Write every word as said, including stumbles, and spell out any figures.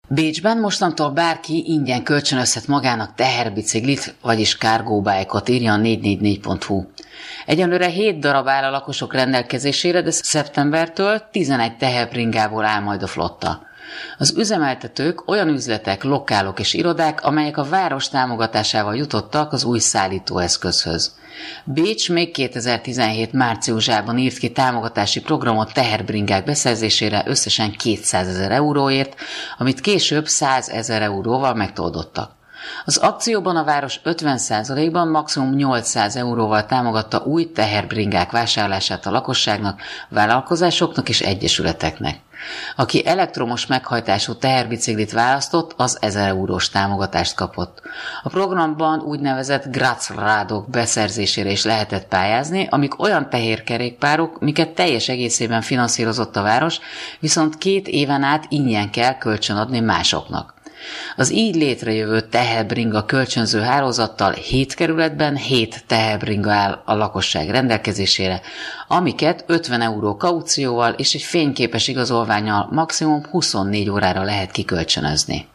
Bécsben mostantól bárki ingyen kölcsönözhet magának teherbiciklit, vagyis cargo bike-ot, írja a négy négy négy pont hu. Egyelőre hét darab áll a lakosok rendelkezésére, de szeptembertől tizenegy teherbringából áll majd a flotta. Az üzemeltetők olyan üzletek, lokálok és irodák, amelyek a város támogatásával jutottak az új szállítóeszközhöz. Bécs még kétezer-tizenhét márciusában írt ki támogatási programot teherbringák beszerzésére összesen kétszázezer euróért, amit később százezer euróval megtoldottak. Az akcióban a város ötven százalékban maximum nyolcszáz euróval támogatta új teherbringák vásárlását a lakosságnak, vállalkozásoknak és egyesületeknek. Aki elektromos meghajtású teherbiciklit választott, az ezer eurós támogatást kapott. A programban úgynevezett Grazrádok beszerzésére is lehetett pályázni, amik olyan teherkerékpárok, miket teljes egészében finanszírozott a város, viszont két éven át ingyen kell kölcsönadni másoknak. Az így létrejövő teherbringa kölcsönző hálózattal hét kerületben hét teherbringa áll a lakosság rendelkezésére, amiket ötven euró kaucióval és egy fényképes igazolvánnyal maximum huszonnégy órára lehet kikölcsönözni.